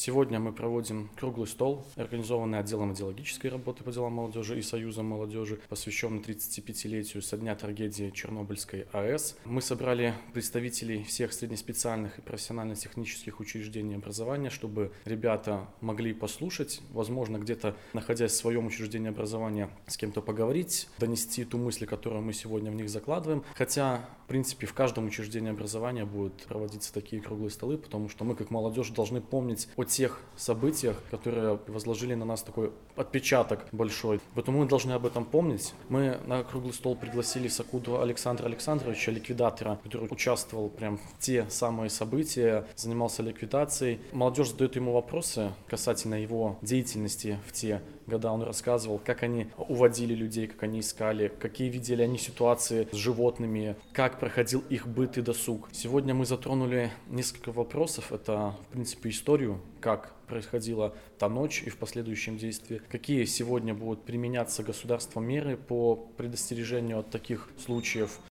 Сегодня мы проводим круглый стол, организованный отделом идеологической работы по делам молодежи и Союзом молодежи, посвященный 35-летию со дня трагедии Чернобыльской АЭС. Мы собрали представителей всех среднеспециальных и профессионально-технических учреждений образования, чтобы ребята могли послушать, возможно, где-то, находясь в своем учреждении образования, с кем-то поговорить, донести ту мысль, которую мы сегодня в них закладываем. Хотя, в принципе, в каждом учреждении образования будут проводиться такие круглые столы, потому что мы, как молодежь, должны помнить о тех событиях, которые возложили на нас такой отпечаток большой. Поэтому мы должны об этом помнить. Мы на круглый стол пригласили Сакуду Александра Александровича, ликвидатора, который участвовал прям в те самые события, занимался ликвидацией. Молодежь задает ему вопросы касательно его деятельности в те года. Он рассказывал, как они уводили людей, как они искали, какие видели они ситуации с животными, как проходил их быт и досуг. Сегодня мы затронули несколько вопросов. Это, в принципе, историю, как происходила та ночь и в последующем действии, какие сегодня будут применяться государством меры по предостережению от таких случаев.